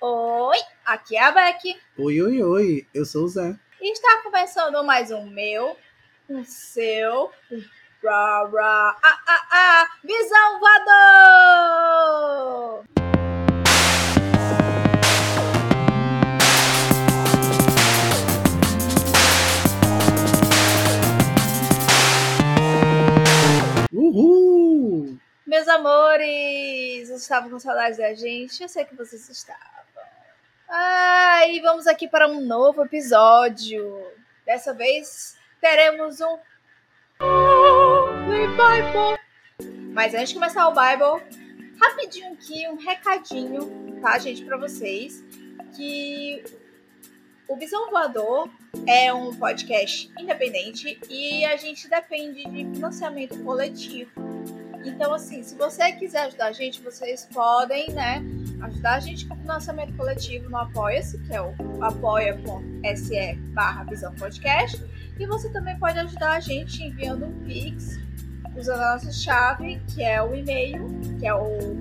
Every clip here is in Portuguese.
Oi, aqui é a Becky. Oi, eu sou o Zé. E está começando mais um meu, um seu, Visão Voador! Uhul! Meus amores, vocês estavam com saudades da gente? Eu sei que vocês estavam. E vamos aqui para um novo episódio. Dessa vez teremos um Bible. Mas antes de começar o Bible, rapidinho aqui um recadinho, tá, gente, para vocês, que o Visão Voador é um podcast independente e a gente depende de financiamento coletivo. Então, assim, se você quiser ajudar a gente, vocês podem, ajudar a gente com financiamento coletivo no Apoia-se, que é o apoia.se/Visão Podcast. E você também pode ajudar a gente enviando um Pix, usando a nossa chave, que é o e-mail, que é o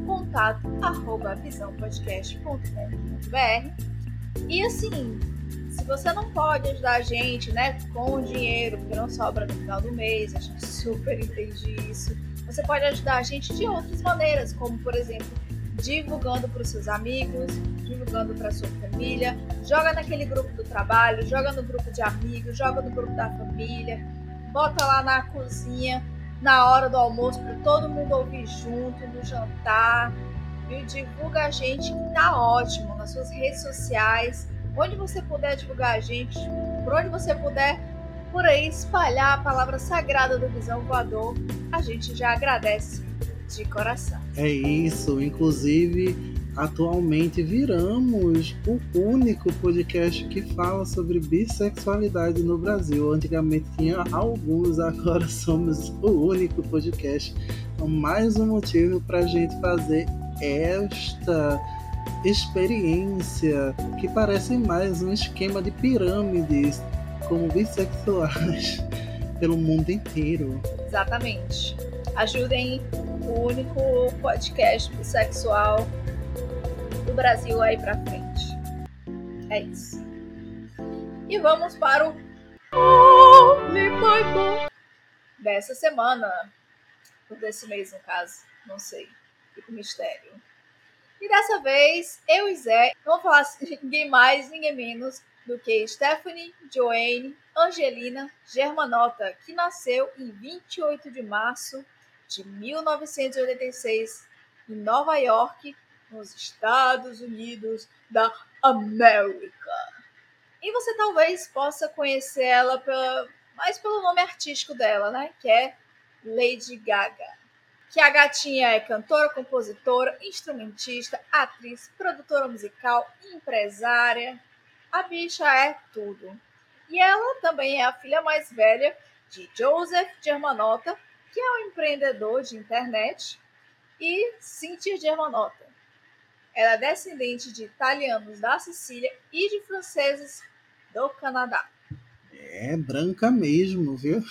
contato@visãopodcast.com.br. E assim, se você não pode ajudar a gente, com dinheiro, porque não sobra no final do mês, a gente super entende isso. Você pode ajudar a gente de outras maneiras, como, por exemplo, divulgando para os seus amigos, divulgando para a sua família, joga naquele grupo do trabalho, joga no grupo de amigos, joga no grupo da família, bota lá na cozinha, na hora do almoço, para todo mundo ouvir junto, no jantar, viu? Divulga a gente, que tá ótimo, nas suas redes sociais, onde você puder divulgar a gente, por onde você puder, por aí espalhar a palavra sagrada do Visão Voador, a gente já agradece de coração. É isso, inclusive, atualmente viramos o único podcast que fala sobre bissexualidade no Brasil. Antigamente tinha alguns, agora somos o único podcast. Então, mais um motivo para a gente fazer esta experiência que parece mais um esquema de pirâmides como bissexuais pelo mundo inteiro. Exatamente. Ajudem o único podcast bissexual do Brasil aí pra frente. É isso. E vamos para o Holy Bible dessa semana. Ou desse mês, no caso. Não sei. Fica um mistério. E dessa vez, eu e Zé vamos falar de ninguém mais, ninguém menos do que Stephanie Joanne Angelina Germanotta, que nasceu em 28 de março de 1986 em Nova York, nos Estados Unidos da América. E você talvez possa conhecer ela mais pelo nome artístico dela, que é Lady Gaga. Que a gatinha é cantora, compositora, instrumentista, atriz, produtora musical, empresária. A bicha é tudo. E ela também é a filha mais velha de Joseph Germanotta, que é um empreendedor de internet, e Cynthia Germanotta. Ela é descendente de italianos da Sicília e de franceses do Canadá. É branca mesmo, viu?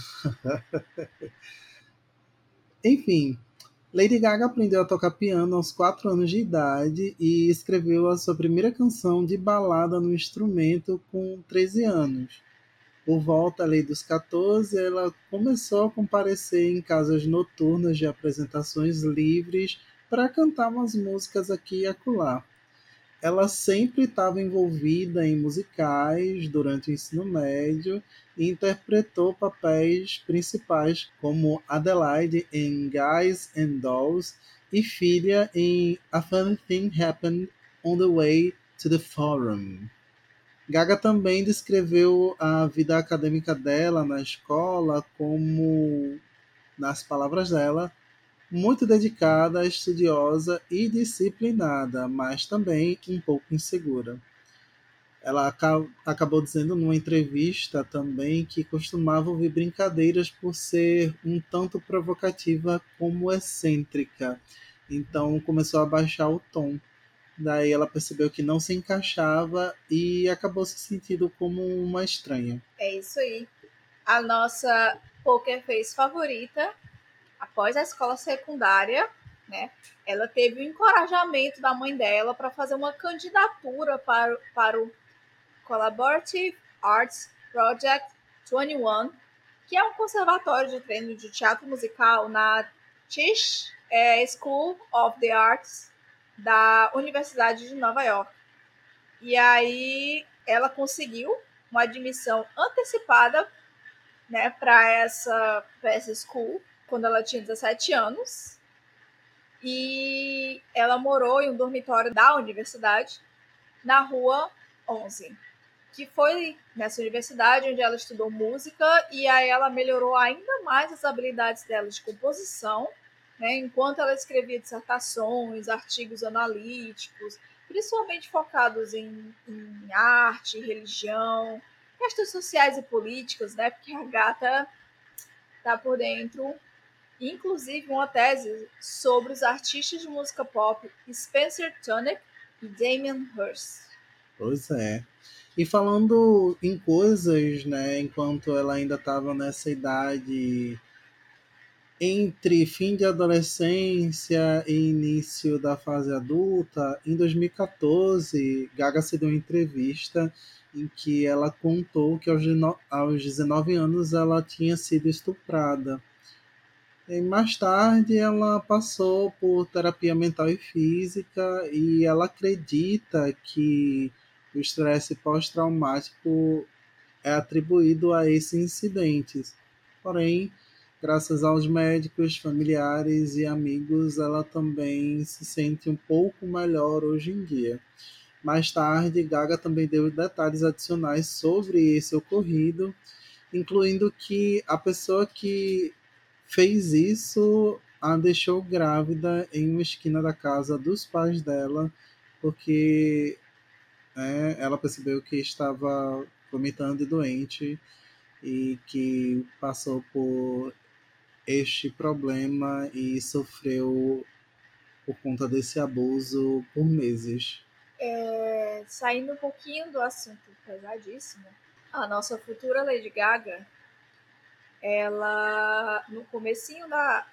Enfim, Lady Gaga aprendeu a tocar piano aos 4 anos de idade e escreveu a sua primeira canção de balada no instrumento com 13 anos. Por volta ali dos 14, ela começou a comparecer em casas noturnas de apresentações livres para cantar umas músicas aqui e acolá. Ela sempre estava envolvida em musicais durante o ensino médio e interpretou papéis principais como Adelaide em Guys and Dolls e filha em A Funny Thing Happened on the Way to the Forum. Gaga também descreveu a vida acadêmica dela na escola como, nas palavras dela, muito dedicada, estudiosa e disciplinada, mas também um pouco insegura. Ela acabou dizendo numa entrevista também que costumava ouvir brincadeiras por ser um tanto provocativa como excêntrica. Então começou a baixar o tom. Daí ela percebeu que não se encaixava e acabou se sentindo como uma estranha. É isso aí. A nossa poker face favorita, após a escola secundária, né? Ela teve o encorajamento da mãe dela para fazer uma candidatura para o Collaborative Arts Project 21, que é um conservatório de treino de teatro musical na Tisch School of the Arts da Universidade de Nova York. E aí ela conseguiu uma admissão antecipada, né, para essa school quando ela tinha 17 anos. E ela morou em um dormitório da universidade na Rua 11, que foi nessa universidade onde ela estudou música, e aí ela melhorou ainda mais as habilidades dela de composição, né, enquanto ela escrevia dissertações, artigos analíticos, principalmente focados em arte, religião, questões sociais e políticas, né, porque a gata está por dentro. Inclusive uma tese sobre os artistas de música pop Spencer Tunick e Damien Hirst. Pois é. E falando em coisas, né, enquanto ela ainda estava nessa idade entre fim de adolescência e início da fase adulta, em 2014, Gaga se deu uma entrevista em que ela contou que aos 19 anos ela tinha sido estuprada. E mais tarde ela passou por terapia mental e física e ela acredita que o estresse pós-traumático é atribuído a esses incidentes. Porém, graças aos médicos, familiares e amigos, ela também se sente um pouco melhor hoje em dia. Mais tarde, Gaga também deu detalhes adicionais sobre esse ocorrido, incluindo que a pessoa que fez isso a deixou grávida em uma esquina da casa dos pais dela, porque ela percebeu que estava vomitando e doente e que passou por este problema e sofreu por conta desse abuso por meses. Saindo um pouquinho do assunto pesadíssimo, a nossa futura Lady Gaga, ela, no comecinho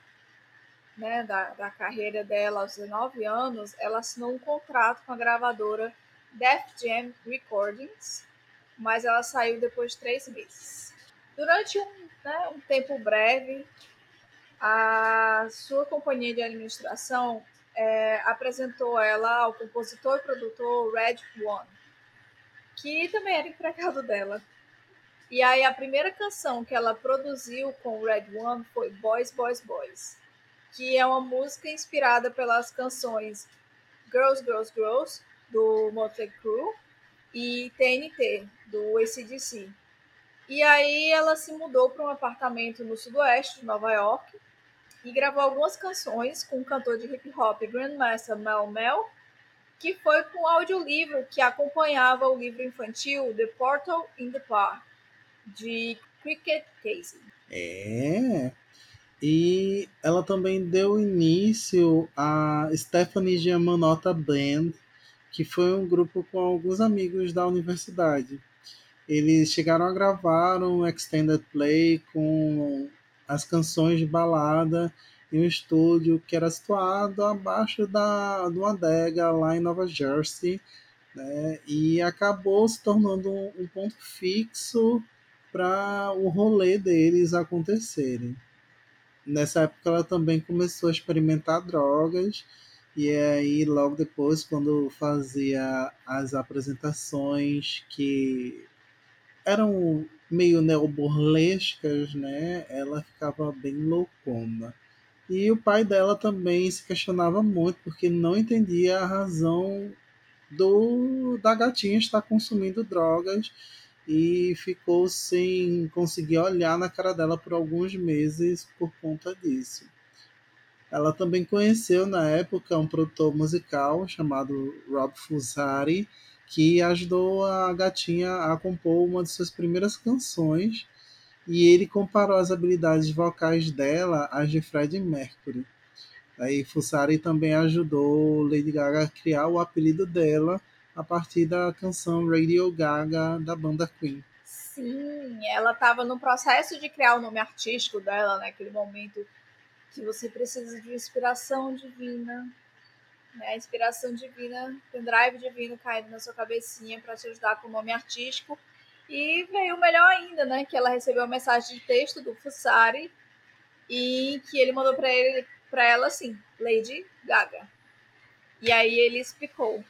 da carreira dela, aos 19 anos, ela assinou um contrato com a gravadora Def Jam Recordings, mas ela saiu depois de 3 meses. Durante um tempo breve, a sua companhia de administração apresentou ela ao compositor e produtor Red One, que também era empregado dela. E aí a primeira canção que ela produziu com o Red One foi Boys, Boys, Boys, que é uma música inspirada pelas canções Girls, Girls, Girls, do Motley Crue, e TNT, do AC/DC. E aí ela se mudou para um apartamento no sudoeste de Nova York e gravou algumas canções com o cantor de hip hop Grandmaster Mel Mel, que foi com o audiolivro que acompanhava o livro infantil The Portal in the Park, de Cricket Casey. E ela também deu início a Stephanie Giammanotta Band, que foi um grupo com alguns amigos da universidade. Eles chegaram a gravar um extended play com as canções de balada em um estúdio que era situado abaixo de uma adega lá em Nova Jersey, né? E acabou se tornando um ponto fixo para o rolê deles acontecerem. Nessa época ela também começou a experimentar drogas e aí logo depois, quando fazia as apresentações que eram meio neoborlescas, né? Ela ficava bem loucona. E o pai dela também se questionava muito porque não entendia a razão da gatinha estar consumindo drogas e ficou sem conseguir olhar na cara dela por alguns meses por conta disso. Ela também conheceu na época um produtor musical chamado Rob Fusari, que ajudou a gatinha a compor uma de suas primeiras canções, e ele comparou as habilidades vocais dela às de Freddie Mercury. Aí Fusari também ajudou Lady Gaga a criar o apelido dela a partir da canção Radio Gaga da banda Queen. Sim, ela estava no processo de criar o nome artístico dela naquele momento que você precisa de inspiração divina, né? A inspiração divina, um drive divino caindo na sua cabecinha para te ajudar com o nome artístico. E veio melhor ainda, né? Que ela recebeu uma mensagem de texto do Fusari e que ele mandou para ela assim, Lady Gaga. E aí ele explicou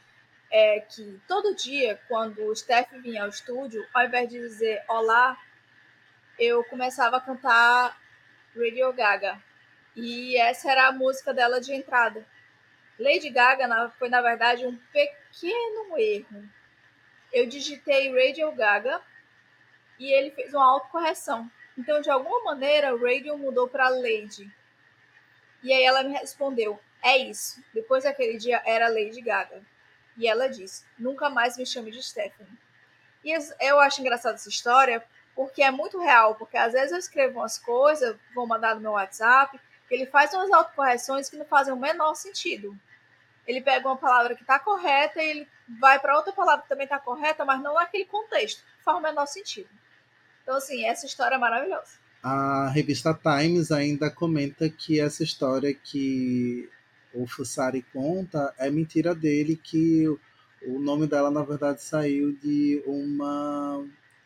que todo dia, quando o Steph vinha ao estúdio, ao invés de dizer olá, eu começava a cantar Radio Gaga. E essa era a música dela de entrada. Lady Gaga foi, na verdade, um pequeno erro. Eu digitei Radio Gaga e ele fez uma autocorreção. Então, de alguma maneira, o Radio mudou para Lady. E aí ela me respondeu, é isso. Depois daquele dia, era Lady Gaga. E ela disse, nunca mais me chame de Stephanie. E eu acho engraçada essa história, porque é muito real. Porque às vezes eu escrevo umas coisas, vou mandar no meu WhatsApp, ele faz umas autocorreções que não fazem o menor sentido. Ele pega uma palavra que está correta e ele vai para outra palavra que também está correta, mas não naquele contexto. Não faz o menor sentido. Então, assim, essa história é maravilhosa. A revista Times ainda comenta que essa história que o Fusari conta é mentira dele, que o nome dela, na verdade, saiu de uma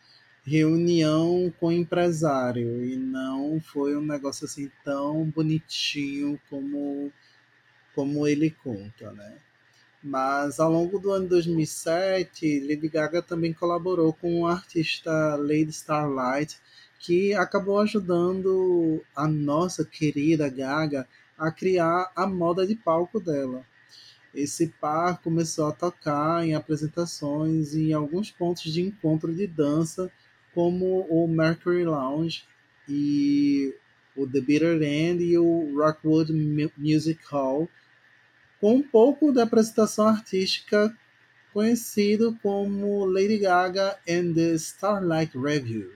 reunião com o empresário e não foi um negócio assim tão bonitinho como ele conta, né? Mas ao longo do ano 2007, Lady Gaga também colaborou com a artista Lady Starlight, que acabou ajudando a nossa querida Gaga a criar a moda de palco dela. Esse par começou a tocar em apresentações e em alguns pontos de encontro de dança, como o Mercury Lounge e o The Bitter End e o Rockwood Music Hall, com um pouco de apresentação artística conhecido como Lady Gaga and the Starlight Review.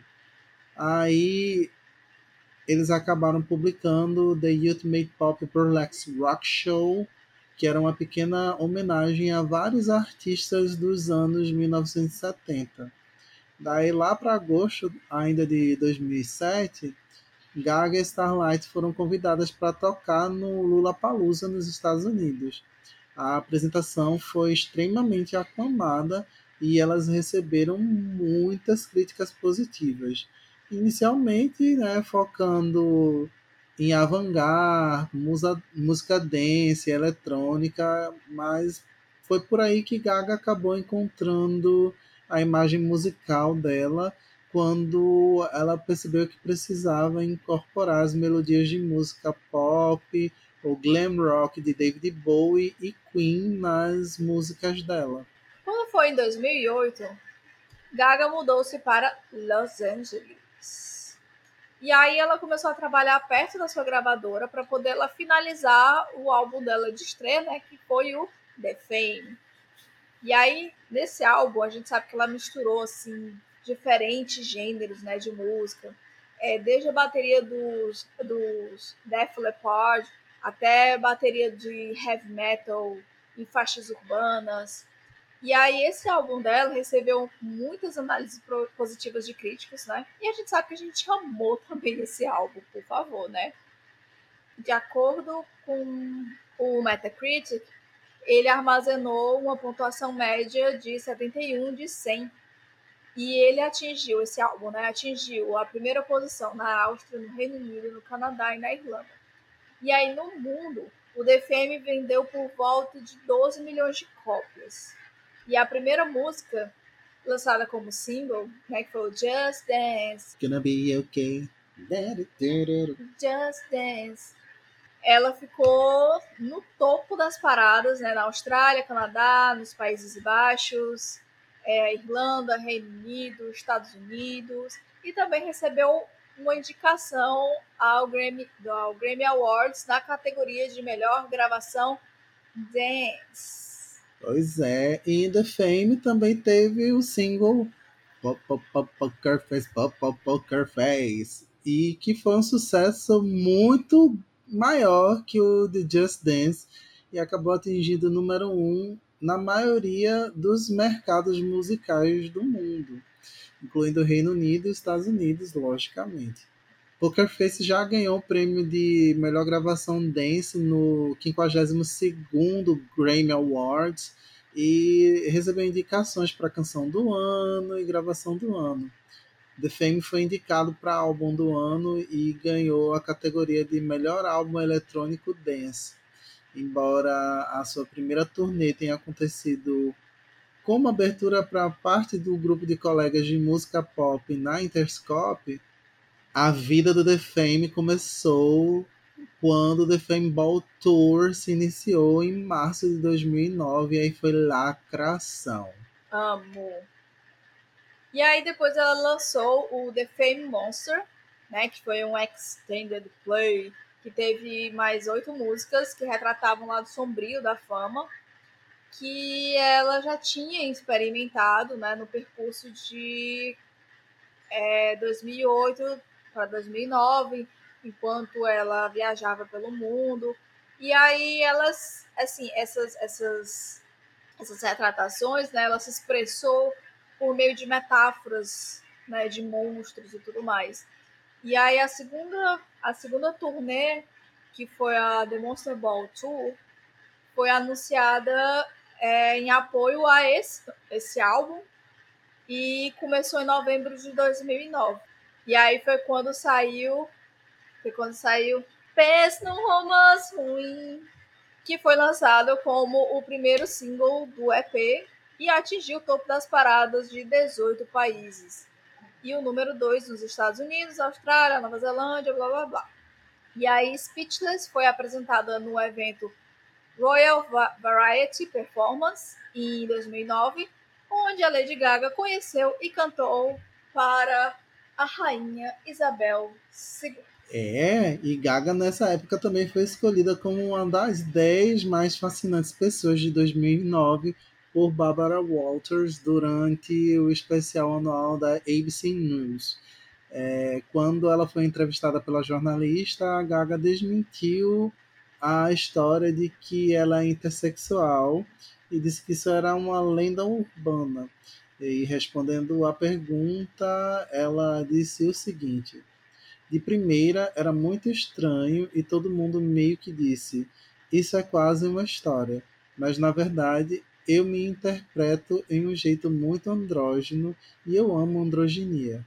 Aí eles acabaram publicando The Ultimate Pop Burlesque Rock Show, que era uma pequena homenagem a vários artistas dos anos 1970. Daí lá para agosto ainda de 2007, Gaga e Starlight foram convidadas para tocar no Lollapalooza nos Estados Unidos. A apresentação foi extremamente aclamada e elas receberam muitas críticas positivas. Inicialmente, né, focando em avant-garde, música dance, eletrônica, mas foi por aí que Gaga acabou encontrando a imagem musical dela quando ela percebeu que precisava incorporar as melodias de música pop, o glam rock de David Bowie e Queen nas músicas dela. Quando foi em 2008, Gaga mudou-se para Los Angeles. E aí ela começou a trabalhar perto da sua gravadora para poder ela finalizar o álbum dela de estreia, né, que foi o The Fame. E aí, nesse álbum, a gente sabe que ela misturou assim diferentes gêneros, né, de música. Desde a bateria dos Def Leppard até a bateria de heavy metal em faixas urbanas. E aí esse álbum dela recebeu muitas análises positivas de críticos, né? E a gente sabe que a gente amou também esse álbum, por favor, né? De acordo com o Metacritic, ele armazenou uma pontuação média de 71 de 100. E ele atingiu, esse álbum, né? Atingiu a primeira posição na Áustria, no Reino Unido, no Canadá e na Irlanda. E aí no mundo, o The Fame vendeu por volta de 12 milhões de cópias. E a primeira música lançada como single, né, que foi o Just Dance. Gonna be okay. Just Dance. Ela ficou no topo das paradas, né, na Austrália, Canadá, nos Países Baixos, Irlanda, Reino Unido, Estados Unidos, e também recebeu uma indicação ao Grammy Awards na categoria de melhor gravação dance. Pois é, e The Fame também teve o single Pop Pop Pop Poker Face, Pop Pop Poker Face, e que foi um sucesso muito maior que o de Just Dance e acabou atingindo o número 1 na maioria dos mercados musicais do mundo, incluindo o Reino Unido e Estados Unidos, logicamente. Poker Face já ganhou o prêmio de melhor gravação dance no 52º Grammy Awards e recebeu indicações para canção do ano e gravação do ano. The Fame foi indicado para álbum do ano e ganhou a categoria de melhor álbum eletrônico dance. Embora a sua primeira turnê tenha acontecido como abertura para parte do grupo de colegas de música pop na Interscope, a vida do The Fame começou quando o The Fame Ball Tour se iniciou em março de 2009 e aí foi lacração. Amo. E aí depois ela lançou o The Fame Monster, né, que foi um extended play que teve mais 8 músicas que retratavam o lado sombrio da fama, que ela já tinha experimentado, né, no percurso de 2008 para 2009, enquanto ela viajava pelo mundo. E aí elas, assim, essas retratações, né, ela se expressou por meio de metáforas, né, de monstros e tudo mais. E aí a segunda turnê, que foi a The Monster Ball Tour, foi anunciada em apoio a esse álbum e começou em novembro de 2009. E aí foi quando saiu Pensa num Romance Ruim, que foi lançado como o primeiro single do EP e atingiu o topo das paradas de 18 países. E o número 2 nos Estados Unidos, Austrália, Nova Zelândia, blá blá blá. E aí Speechless foi apresentada no evento Royal Variety Performance em 2009, onde a Lady Gaga conheceu e cantou para a rainha Isabel II. E Gaga nessa época também foi escolhida como uma das 10 mais fascinantes pessoas de 2009 por Barbara Walters durante o especial anual da ABC News. Quando ela foi entrevistada pela jornalista, a Gaga desmentiu a história de que ela é intersexual e disse que isso era uma lenda urbana. E respondendo à pergunta, ela disse o seguinte: de primeira era muito estranho e todo mundo meio que disse: isso é quase uma história. Mas na verdade eu me interpreto em um jeito muito andrógeno e eu amo androginia.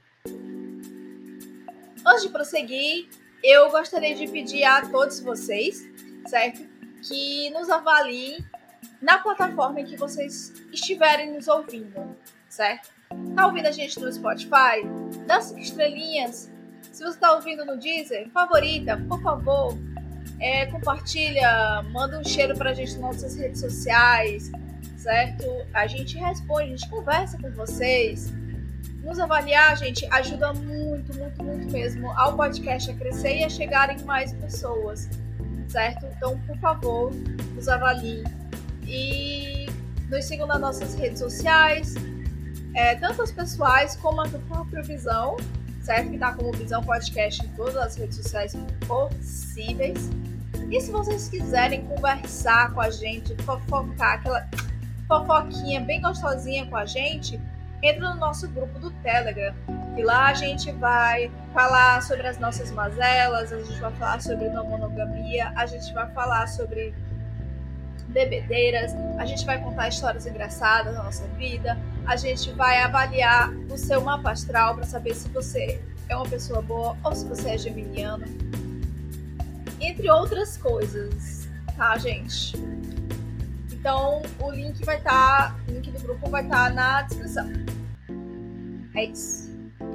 Antes de prosseguir, eu gostaria de pedir a todos vocês, certo? Que nos avaliem na plataforma em que vocês estiverem nos ouvindo, certo? Tá ouvindo a gente no Spotify? Dá 5 estrelinhas. Se você tá ouvindo no Deezer, favorita, por favor. Compartilha, manda um cheiro pra gente nas nossas redes sociais, certo? A gente responde, a gente conversa com vocês. Nos avaliar, gente, ajuda muito, muito, muito mesmo ao podcast a crescer e a chegar em mais pessoas, certo? Então, por favor, nos avaliem. E nos sigam nas nossas redes sociais, tanto as pessoais como a do próprio Visão, certo? Que tá como Visão Podcast em todas as redes sociais possíveis. E se vocês quiserem conversar com a gente, fofocar, aquela fofoquinha bem gostosinha com a gente, entra no nosso grupo do Telegram, e lá a gente vai falar sobre as nossas mazelas, a gente vai falar sobre não monogamia, a gente vai falar sobre bebedeiras, a gente vai contar histórias engraçadas da nossa vida, a gente vai avaliar o seu mapa astral para saber se você é uma pessoa boa ou se você é geminiano, entre outras coisas, tá, gente? Então, o link do grupo vai estar na descrição. É isso.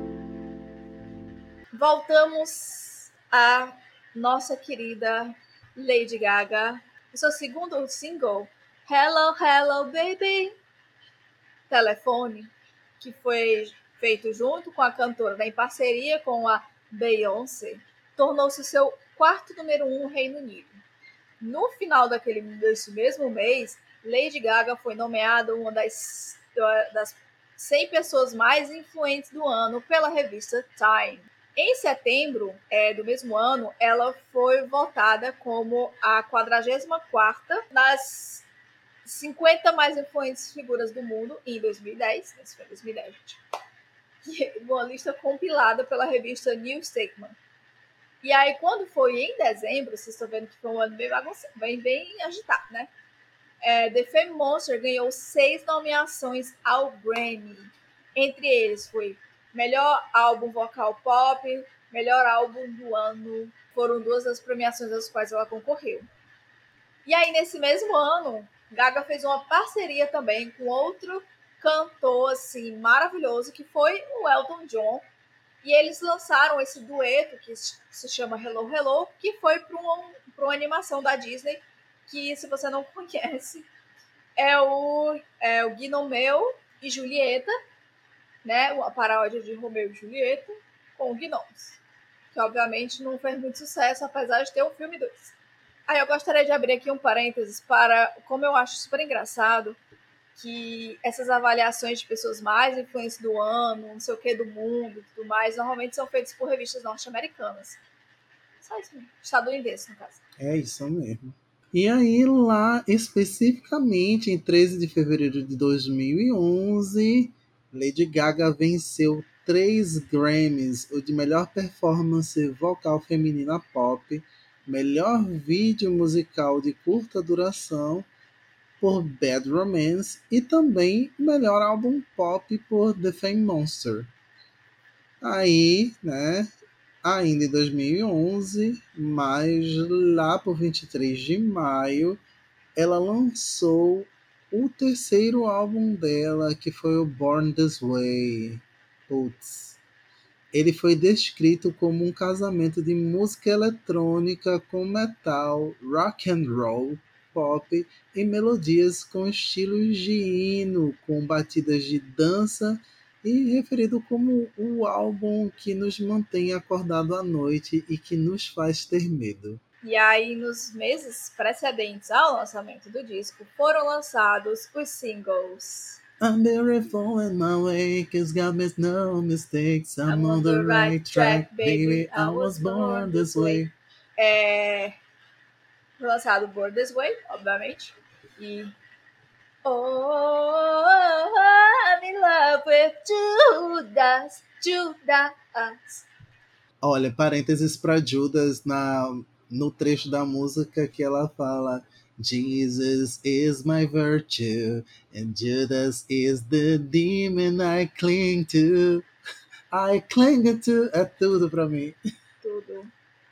Voltamos à nossa querida Lady Gaga. O seu segundo single, Hello, Hello, Baby, Telefone, que foi feito junto com a cantora, em parceria com a Beyoncé, tornou-se seu quarto número 1 no Reino Unido. No final desse mesmo mês, Lady Gaga foi nomeada uma das 100 pessoas mais influentes do ano pela revista Time. Em setembro do mesmo ano, ela foi votada como a 44ª das 50 mais influentes figuras do mundo em 2010. Isso foi 2010, gente. Uma lista compilada pela revista New Statesman. E aí, quando foi em dezembro, vocês estão vendo que foi um ano bem bagunçado, bem agitado, né? The Fame Monster ganhou 6 nomeações ao Grammy. Entre eles foi melhor álbum vocal pop, melhor álbum do ano. Foram 2 das premiações às quais ela concorreu. E aí, nesse mesmo ano, Gaga fez uma parceria também com outro cantor assim maravilhoso, que foi o Elton John. E eles lançaram esse dueto que se chama Hello Hello, que foi para uma animação da Disney, que, se você não conhece, é o Gnomeu e Julieta, né? A paródia de Romeu e Julieta com gnomos, que obviamente não fez muito sucesso, apesar de ter o filme 2. Aí eu gostaria de abrir aqui um parênteses para como eu acho super engraçado que essas avaliações de pessoas mais influentes do ano, não sei o que, do mundo e tudo mais, normalmente são feitas por revistas norte-americanas. Só isso mesmo. Estadunidense, no caso. É isso mesmo. E aí, lá especificamente em 13 de fevereiro de 2011, Lady Gaga venceu 3 Grammys: o de melhor performance vocal feminina pop, melhor vídeo musical de curta duração por Bad Romance e também melhor álbum pop por The Fame Monster. Aí, né, ainda em 2011, mas lá por 23 de maio, ela lançou o terceiro álbum dela, que foi o Born This Way. Putz. Ele foi descrito como um casamento de música eletrônica com metal, rock and roll, pop e melodias com estilos de hino, com batidas de dança, e referido como o álbum que nos mantém acordado à noite e que nos faz ter medo. E aí, nos meses precedentes ao lançamento do disco, foram lançados os singles I'm beautiful in my way, 'cause God makes no mistakes. I'm on the right track, baby. I was born this way. Foi lançado Born This Way, obviamente. E Oh, I'm in love with Judas, Judas. Olha, parênteses para Judas no trecho da música que ela fala: Jesus is my virtue, and Judas is the demon I cling to. I cling to. É tudo pra mim. Tudo.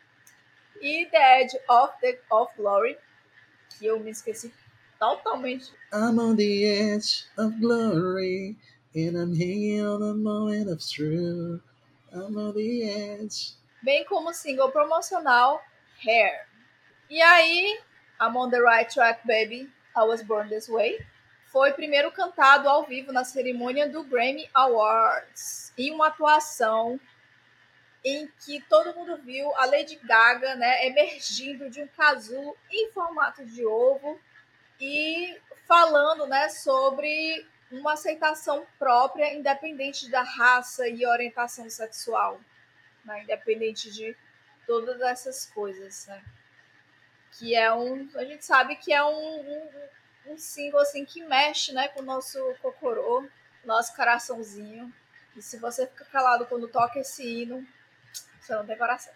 E The Edge of Glory, que eu me esqueci totalmente. I'm on the edge of glory, and I'm hanging on a moment of truth. I'm on the edge. Bem como single promocional Hair. E aí, I'm on the right track, baby. I was born this way. Foi primeiro cantado ao vivo na cerimônia do Grammy Awards, em uma atuação em que todo mundo viu a Lady Gaga, né, emergindo de um casulo em formato de ovo e falando, né, sobre uma aceitação própria, independente da raça e orientação sexual, né, independente de todas essas coisas, né? Que é a gente sabe que é um single assim que mexe, né, com o nosso cocorô, nosso coraçãozinho. E se você fica calado quando toca esse hino, você não tem coração.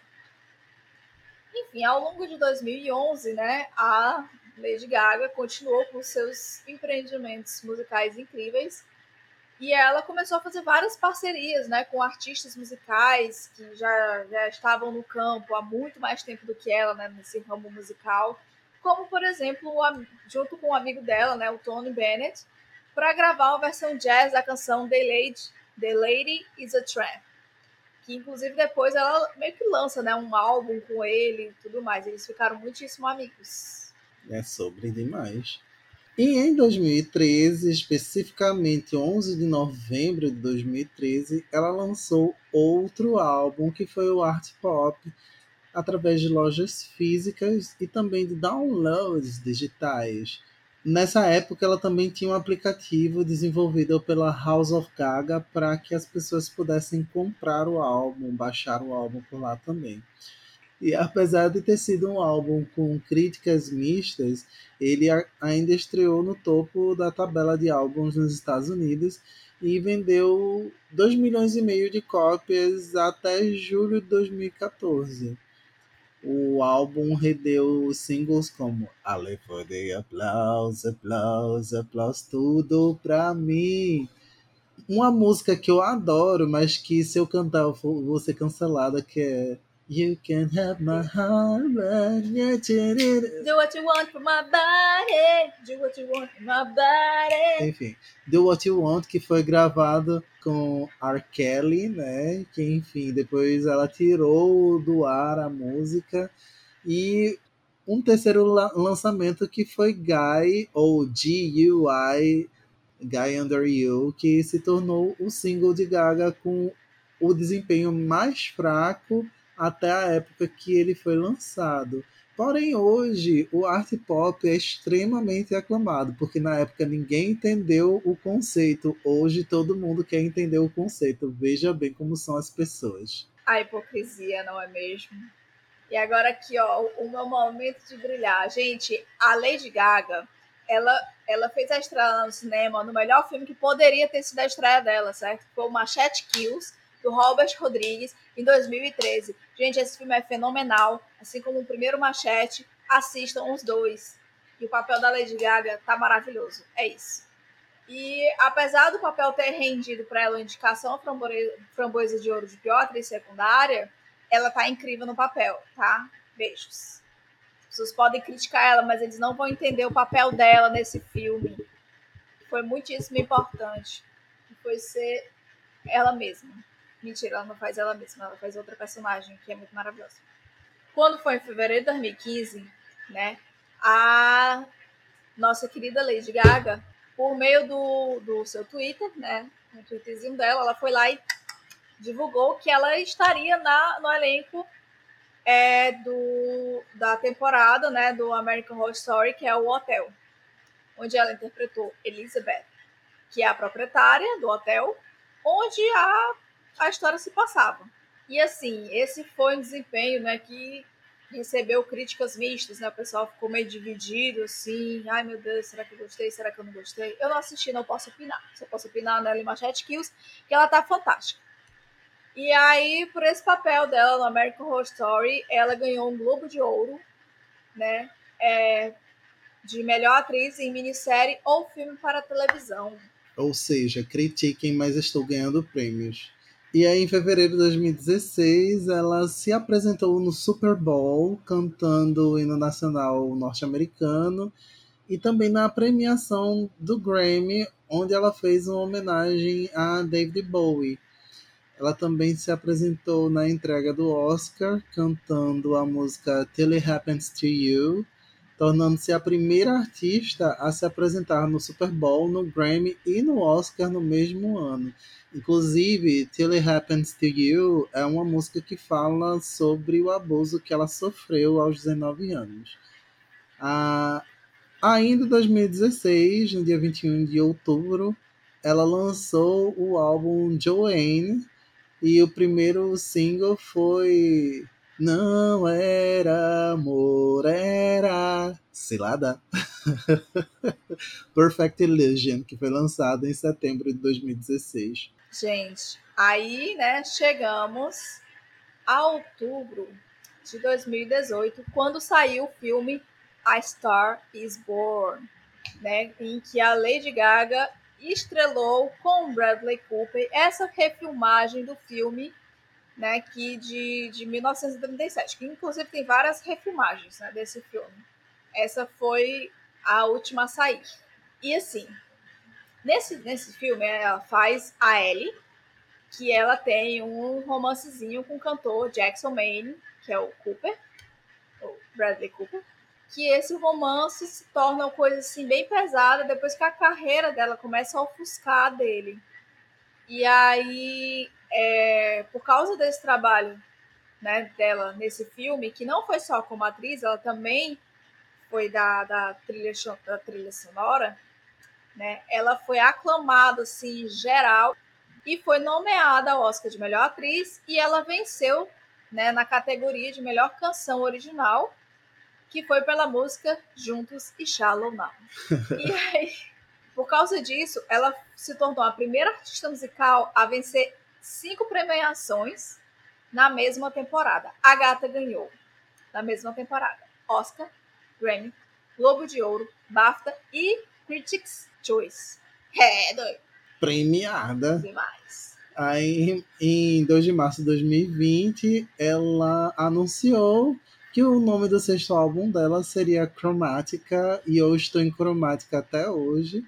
Enfim, ao longo de 2011, né, a Lady Gaga continuou com seus empreendimentos musicais incríveis e ela começou a fazer várias parcerias, né, com artistas musicais que já estavam no campo há muito mais tempo do que ela, né, nesse ramo musical, como, por exemplo, junto com um amigo dela, né, o Tony Bennett, para gravar uma versão jazz da canção The Lady is a Tramp, que inclusive depois ela meio que lança, né, um álbum com ele e tudo mais. Eles ficaram muitíssimo amigos. É sobre demais. E em 2013, especificamente 11 de novembro de 2013, ela lançou outro álbum que foi o Art Pop, através de lojas físicas e também de downloads digitais. Nessa época, ela também tinha um aplicativo desenvolvido pela House of Gaga para que as pessoas pudessem comprar o álbum, baixar o álbum por lá também. E apesar de ter sido um álbum com críticas mistas, ele ainda estreou no topo da tabela de álbuns nos Estados Unidos e vendeu 2,5 milhões de cópias até julho de 2014. o álbum rendeu singles como Ale for the Applause, Applause, Applause, tudo pra mim. Uma música que eu adoro, mas que se eu cantar eu vou ser cancelada, que é You Can Have My Heart, Do what you want from my body. Do what you want from my body. enfim, Do What You Want, que foi gravado com R. Kelly, né? Que enfim, depois ela tirou do ar a música. E um terceiro lançamento que foi Guy, ou G-U-I, Guy Under You, que se tornou o single de Gaga com o desempenho mais fraco até a época que ele foi lançado. Porém, hoje, o art pop é extremamente aclamado, porque na época ninguém entendeu o conceito. Hoje todo mundo quer entender o conceito. Veja bem como são as pessoas. A hipocrisia, não é mesmo? E agora aqui, ó, o meu momento de brilhar. Gente, a Lady Gaga, ela fez a estreia no cinema no melhor filme que poderia ter sido a estreia dela, certo? Foi o Machete Kills, do Robert Rodrigues, em 2013. Gente, esse filme é fenomenal. Assim como o primeiro Machete, assistam os dois. E o papel da Lady Gaga tá maravilhoso. É isso. E apesar do papel ter rendido para ela a indicação Framboesa de Ouro de pior atriz secundária, ela tá incrível no papel, tá? Beijos. As pessoas podem criticar ela, mas eles não vão entender o papel dela nesse filme. Foi muitíssimo importante. Foi ser ela mesma. Mentira, ela não faz ela mesma, ela faz outra personagem que é muito maravilhosa. Quando foi em fevereiro de 2015, né, a nossa querida Lady Gaga, por meio do seu Twitter, né, no Twitterzinho dela, ela foi lá e divulgou que ela estaria no elenco da temporada, né, do American Horror Story, que é o hotel, onde ela interpretou Elizabeth, que é a proprietária do hotel, onde a história se passava. E assim, esse foi um desempenho, né, que recebeu críticas mistas, né? O pessoal ficou meio dividido, assim, ai meu Deus, será que eu gostei, será que eu não gostei? Eu não assisti, não posso opinar. Só posso opinar nela em Machete Kills, que ela tá fantástica. E aí, por esse papel dela no American Horror Story, ela ganhou um Globo de Ouro, né? De melhor atriz em minissérie ou filme para televisão. Ou seja, critiquem, mas estou ganhando prêmios. E aí, em fevereiro de 2016, ela se apresentou no Super Bowl, cantando o hino nacional norte-americano, e também na premiação do Grammy, onde ela fez uma homenagem a David Bowie. Ela também se apresentou na entrega do Oscar, cantando a música Till It Happens to You, tornando-se a primeira artista a se apresentar no Super Bowl, no Grammy e no Oscar no mesmo ano. Inclusive, Till It Happens to You é uma música que fala sobre o abuso que ela sofreu aos 19 anos. Ainda em 2016, no dia 21 de outubro, ela lançou o álbum Joanne, e o primeiro single foi Não Era Amor, Era Cilada. Perfect Illusion, que foi lançado em setembro de 2016. Gente, aí, né, chegamos a outubro de 2018, quando saiu o filme A Star Is Born, né, em que a Lady Gaga estrelou com Bradley Cooper essa refilmagem do filme, né, que de 1937, que inclusive tem várias refilmagens, né, desse filme. Essa foi a última a sair. E assim, nesse filme ela faz a Ellie, que ela tem um romancezinho com o cantor Jackson Maine, que é o Cooper, o Bradley Cooper, que esse romance se torna uma coisa assim bem pesada depois que a carreira dela começa a ofuscar dele. E aí, por causa desse trabalho, né, dela nesse filme, que não foi só como atriz, ela também foi da trilha sonora, né, ela foi aclamada assim, em geral, e foi nomeada ao Oscar de melhor atriz, e ela venceu, né, na categoria de melhor canção original, que foi pela música Juntos e Shallow Now. E aí, por causa disso, ela se tornou a primeira artista musical a vencer 5 premiações na mesma temporada. A gata ganhou na mesma temporada. Oscar, Grammy, Globo de Ouro, BAFTA e Critics' Choice. Doido. Premiada. Demais. Aí, em 2 de março de 2020, ela anunciou que o nome do sexto álbum dela seria Chromatica, e eu estou em Chromatica até hoje.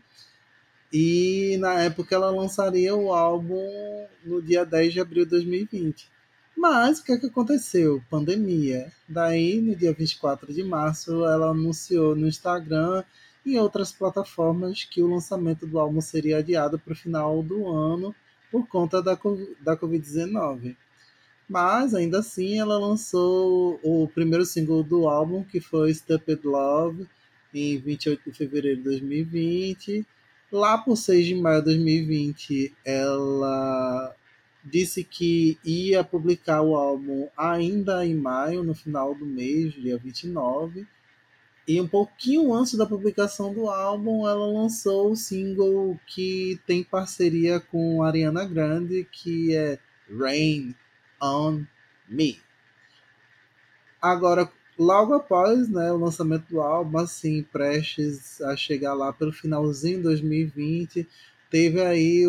E na época ela lançaria o álbum no dia 10 de abril de 2020. Mas o que é que aconteceu? Pandemia. Daí, no dia 24 de março, ela anunciou no Instagram e outras plataformas que o lançamento do álbum seria adiado para o final do ano por conta da Covid-19. Mas, ainda assim, ela lançou o primeiro single do álbum, que foi Stupid Love, em 28 de fevereiro de 2020. Lá por 6 de maio de 2020, ela disse que ia publicar o álbum ainda em maio, no final do mês, dia 29. E um pouquinho antes da publicação do álbum, ela lançou o single que tem parceria com Ariana Grande, que é Rain on Me. Agora, logo após, né, o lançamento do álbum, assim, prestes a chegar lá pelo finalzinho de 2020, teve aí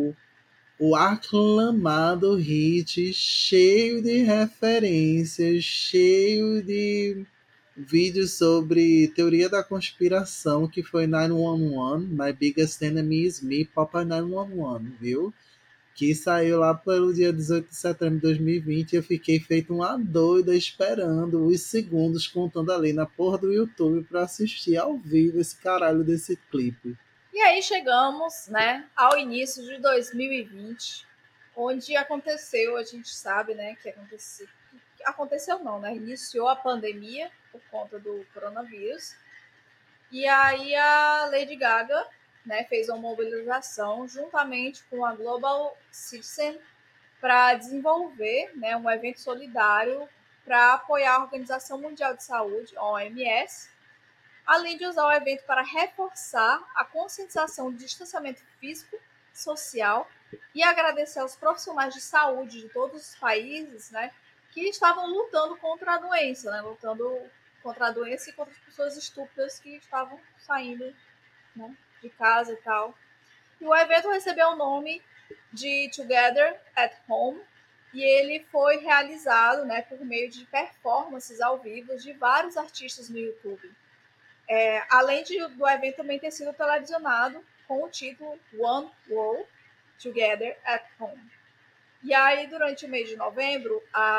o aclamado hit, cheio de referências, cheio de vídeos sobre teoria da conspiração, que foi 911, My Biggest Enemy is Me, Papa 911, viu? Que saiu lá pelo dia 18 de setembro de 2020, e eu fiquei feito uma doida esperando os segundos contando ali na porra do YouTube para assistir ao vivo esse caralho desse clipe. E aí chegamos, né, ao início de 2020, onde aconteceu, a gente sabe, né, que aconteceu não, né, iniciou a pandemia por conta do coronavírus. E aí a Lady Gaga, né, fez uma mobilização juntamente com a Global Citizen para desenvolver, né, um evento solidário para apoiar a Organização Mundial de Saúde, OMS, além de usar o evento para reforçar a conscientização do distanciamento físico, social, e agradecer aos profissionais de saúde de todos os países, né, que estavam lutando contra a doença, né, lutando contra a doença e contra as pessoas estúpidas que estavam saindo, né, de casa e tal. E o evento recebeu o nome de Together at Home, e ele foi realizado, né, por meio de performances ao vivo de vários artistas no YouTube. Além do evento também ter sido televisionado com o título One World Together at Home. E aí, durante o mês de novembro,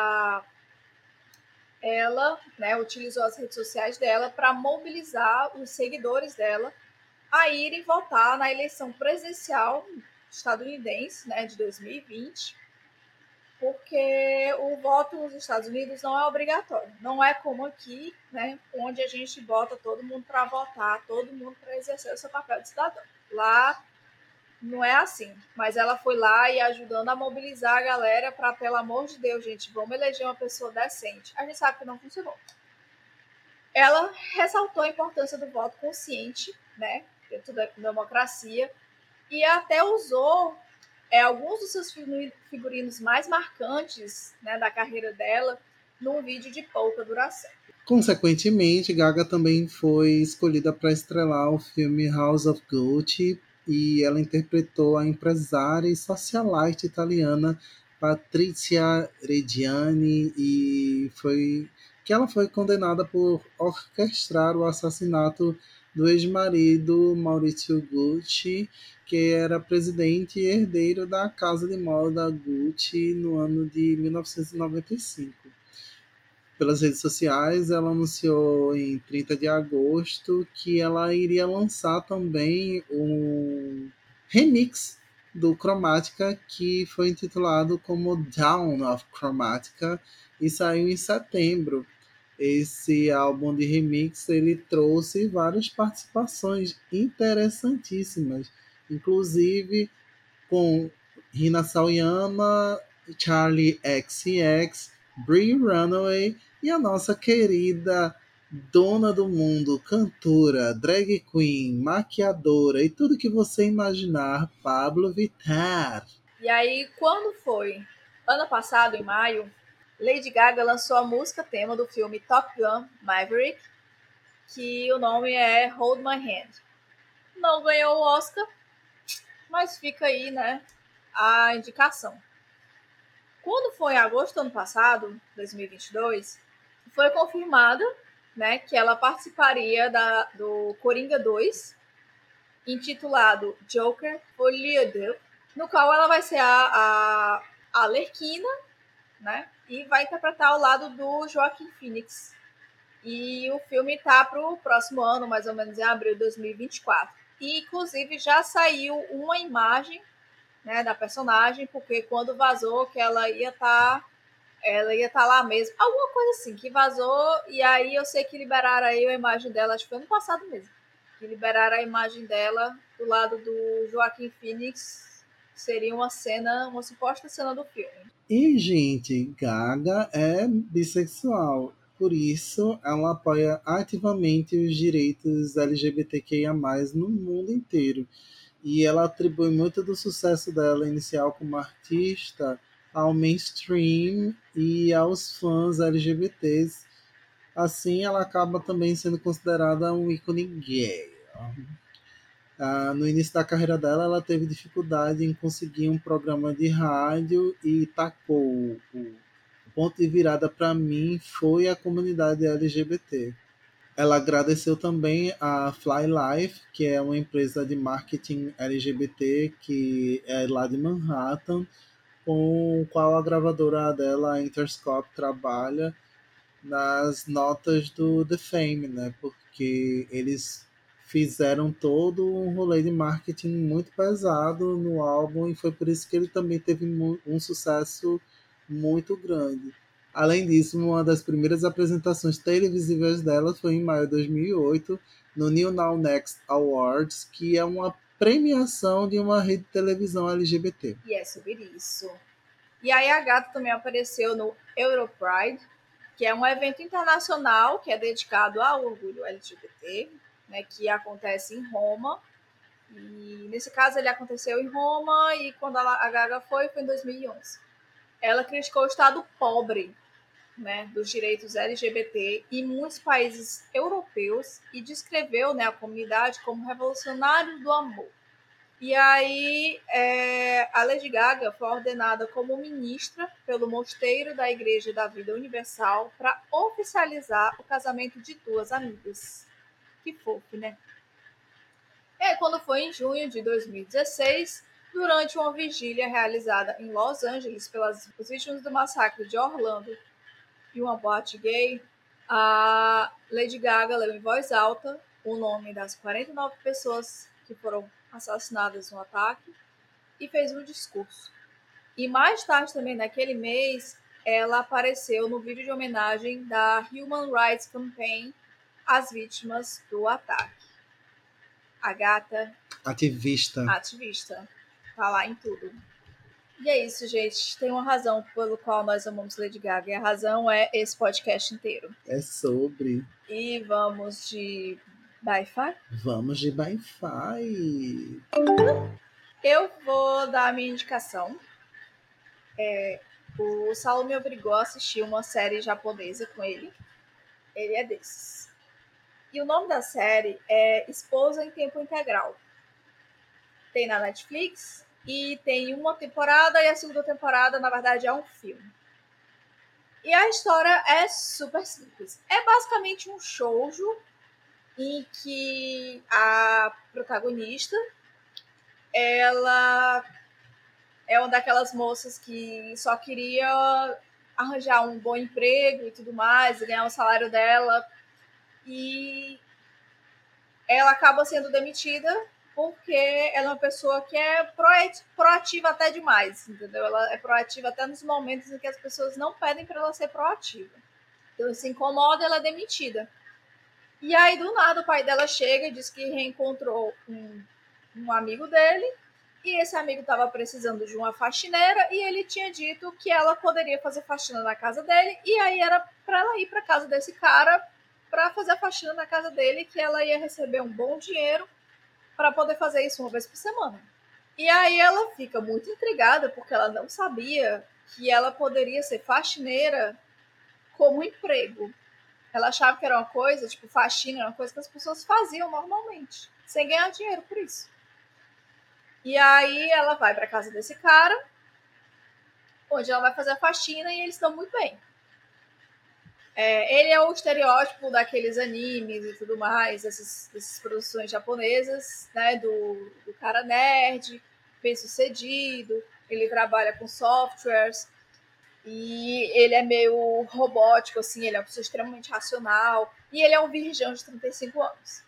ela, né, utilizou as redes sociais dela para mobilizar os seguidores dela a irem votar na eleição presidencial estadunidense, né, de 2020, porque o voto nos Estados Unidos não é obrigatório. Não é como aqui, né, onde a gente bota todo mundo para votar, todo mundo para exercer o seu papel de cidadão. Lá não é assim, mas ela foi lá e ajudando a mobilizar a galera para, pelo amor de Deus, gente, vamos eleger uma pessoa decente. A gente sabe que não funcionou. Ela ressaltou a importância do voto consciente, né, dentro da democracia, e até usou alguns dos seus figurinos mais marcantes, né, da carreira dela num vídeo de pouca duração. Consequentemente, Gaga também foi escolhida para estrelar o filme House of Gucci, e ela interpretou a empresária e socialite italiana Patrizia Reggiani, e ela foi condenada por orquestrar o assassinato do ex-marido Maurizio Gucci, que era presidente e herdeiro da casa de moda Gucci no ano de 1995. Pelas redes sociais, ela anunciou em 30 de agosto que ela iria lançar também um remix do Chromatica, que foi intitulado como Dawn of Chromatica, e saiu em setembro. Esse álbum de remix ele trouxe várias participações interessantíssimas, inclusive com Rina Sawayama, Charlie XCX, Brie Runaway e a nossa querida dona do mundo, cantora, drag queen, maquiadora e tudo que você imaginar, Pabllo Vittar. E aí, quando foi? Ano passado, em maio, Lady Gaga lançou a música tema do filme Top Gun Maverick, que o nome é Hold My Hand. Não ganhou o Oscar, mas fica aí, né, a indicação. Quando foi em agosto do ano passado, 2022, foi confirmada, né, que ela participaria do Coringa 2, intitulado Joker Folie deux, no qual ela vai ser a Arlequina, né, e vai interpretar ao lado do Joaquin Phoenix. E o filme tá para o próximo ano, mais ou menos em abril de 2024. E, inclusive, já saiu uma imagem, né, da personagem, porque quando vazou que ela ia estar lá mesmo. Alguma coisa assim, que vazou, e aí eu sei que liberaram aí a imagem dela, acho que foi ano passado mesmo, que liberaram a imagem dela do lado do Joaquin Phoenix, seria uma suposta cena do filme. E, gente, Gaga é bissexual. Por isso, ela apoia ativamente os direitos LGBTQIA+, no mundo inteiro. E ela atribui muito do sucesso dela inicial como artista ao mainstream e aos fãs LGBTs. Assim, ela acaba também sendo considerada um ícone gay. No início da carreira dela, ela teve dificuldade em conseguir um programa de rádio e tacou. O ponto de virada para mim foi a comunidade LGBT. Ela agradeceu também a Fly Life, que é uma empresa de marketing LGBT que é lá de Manhattan, com o qual a gravadora dela, a Interscope, trabalha nas notas do The Fame, né? Porque eles fizeram todo um rolê de marketing muito pesado no álbum e foi por isso que ele também teve um sucesso muito grande. Além disso, uma das primeiras apresentações televisivas dela foi em maio de 2008 no New Now Next Awards, que é uma premiação de uma rede de televisão LGBT. E é sobre isso. E aí a gata também apareceu no Europride, que é um evento internacional que é dedicado ao orgulho LGBT, né, que acontece em Roma. E nesse caso ele aconteceu em Roma e quando a Gaga foi em 2011. Ela criticou o estado pobre, né, dos direitos LGBT em muitos países europeus e descreveu, né, a comunidade como revolucionários do amor. E aí, a Lady Gaga foi ordenada como ministra pelo Mosteiro da Igreja da Vida Universal para oficializar o casamento de duas amigas. Que fofo, né? Quando foi em junho de 2016, durante uma vigília realizada em Los Angeles pelas vítimas do massacre de Orlando e uma boate gay, a Lady Gaga leu em voz alta o nome das 49 pessoas que foram assassinadas no ataque e fez um discurso. E mais tarde também, naquele mês, ela apareceu no vídeo de homenagem da Human Rights Campaign às vítimas do ataque. A gata ativista, tá lá em tudo. E é isso, gente. Tem uma razão pelo qual nós amamos Lady Gaga. E a razão é esse podcast inteiro. É sobre. E vamos de Bi-Fi? Vamos de Bi-Fi. Eu vou dar a minha indicação. O Saulo me obrigou a assistir uma série japonesa com ele. Ele é desses. E o nome da série é Esposa em Tempo Integral. Tem na Netflix e tem uma temporada e a segunda temporada, na verdade, é um filme. E a história é super simples. É basicamente um shoujo em que a protagonista, ela é uma daquelas moças que só queria arranjar um bom emprego e tudo mais, ganhar o salário dela. E ela acaba sendo demitida porque ela é uma pessoa que é proativa até demais, entendeu? Ela é proativa até nos momentos em que as pessoas não pedem para ela ser proativa. Então, se incomoda, ela é demitida. E aí, do nada, o pai dela chega e diz que reencontrou um amigo dele, e esse amigo estava precisando de uma faxineira, e ele tinha dito que ela poderia fazer faxina na casa dele, e aí era para ela ir para casa desse cara para fazer a faxina na casa dele, que ela ia receber um bom dinheiro para poder fazer isso uma vez por semana. E aí ela fica muito intrigada, porque ela não sabia que ela poderia ser faxineira como emprego. Ela achava que era uma coisa, tipo, faxina era uma coisa que as pessoas faziam normalmente, sem ganhar dinheiro por isso. E aí ela vai para casa desse cara, onde ela vai fazer a faxina e eles estão muito bem. Ele é o estereótipo daqueles animes e tudo mais, dessas produções japonesas, né? Do cara nerd, bem-sucedido, ele trabalha com softwares e ele é meio robótico, assim, ele é uma pessoa extremamente racional e ele é um virgão de 35 anos.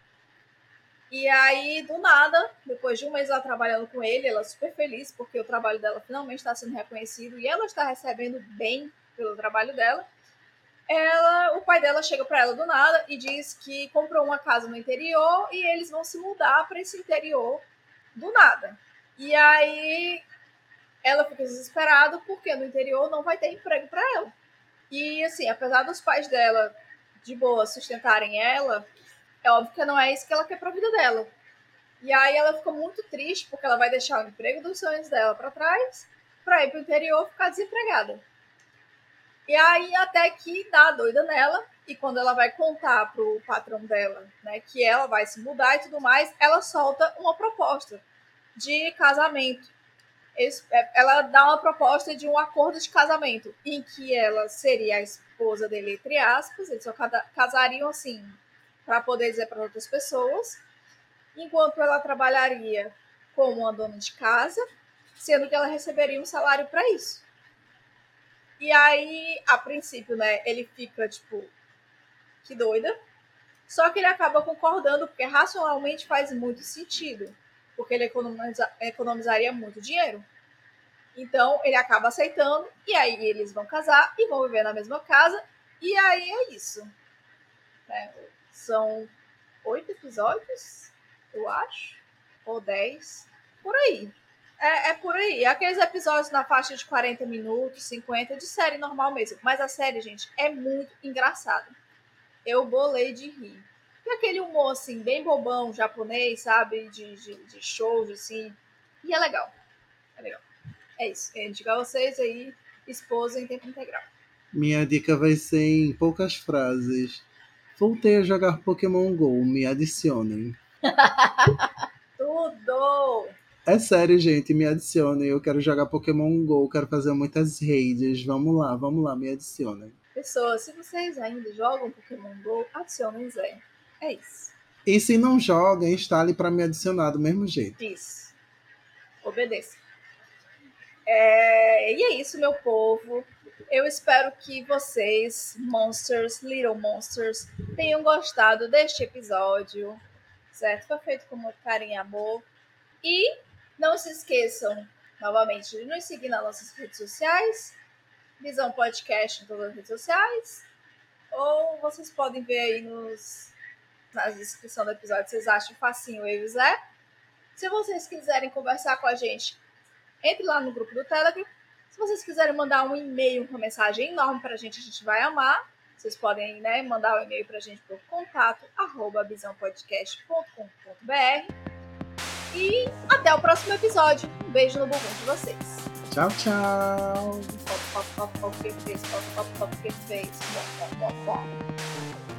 E aí, do nada, depois de um mês ela trabalhando com ele, ela é super feliz porque o trabalho dela finalmente está sendo reconhecido e ela está recebendo bem pelo trabalho dela. O pai dela chega para ela do nada e diz que comprou uma casa no interior e eles vão se mudar para esse interior do nada. E aí ela fica desesperada porque no interior não vai ter emprego para ela. E assim, apesar dos pais dela de boa sustentarem ela, é óbvio que não é isso que ela quer para a vida dela. E aí ela ficou muito triste porque ela vai deixar o emprego dos sonhos dela para trás para ir para o interior ficar desempregada. E aí até que dá a doida nela, e quando ela vai contar pro patrão dela, né, que ela vai se mudar e tudo mais, ela solta uma proposta de casamento. Ela dá uma proposta de um acordo de casamento, em que ela seria a esposa dele, entre aspas, eles só casariam assim, para poder dizer para outras pessoas, enquanto ela trabalharia como uma dona de casa, sendo que ela receberia um salário para isso. E aí, a princípio, né, ele fica, tipo, que doida. Só que ele acaba concordando, porque racionalmente faz muito sentido. Porque ele economizaria muito dinheiro. Então, ele acaba aceitando, e aí eles vão casar e vão viver na mesma casa. E aí é isso. Né? São 8 episódios, eu acho. Ou 10. Por aí. É por aí. Aqueles episódios na faixa de 40 minutos, 50, de série normal mesmo. Mas a série, gente, é muito engraçada. Eu bolei de rir. E aquele humor, assim, bem bobão, japonês, sabe? De shows, assim. E é legal. É legal. É isso. Eu indico a vocês aí, esposa em tempo integral. Minha dica vai ser em poucas frases. Voltei a jogar Pokémon GO, me adicionem. Tudo! É sério, gente, me adicionem. Eu quero jogar Pokémon GO, quero fazer muitas raids. Vamos lá, me adicionem. Pessoas, se vocês ainda jogam Pokémon GO, adicionem Zé. É isso. E se não joga, instale para me adicionar do mesmo jeito. Isso. Obedeça. E é isso, meu povo. Eu espero que vocês, Monsters, Little Monsters, tenham gostado deste episódio, certo? Foi feito com muito carinho e amor. E não se esqueçam, novamente, de nos seguir nas nossas redes sociais, Visão Podcast em todas as redes sociais, ou vocês podem ver aí na descrição do episódio, vocês acham facinho eu e o Zé. Se vocês quiserem conversar com a gente, entre lá no grupo do Telegram. Se vocês quiserem mandar um e-mail, uma mensagem enorme pra gente vai amar. Vocês podem, né, mandar um e-mail pra gente por contato@visãopodcast.com.br. E até o próximo episódio. Um beijo no bumbum de vocês. Tchau, tchau. Pop, pop, pop, pop, que fez. Pop, pop, pop, que fez. Bom, bom, bom, bom.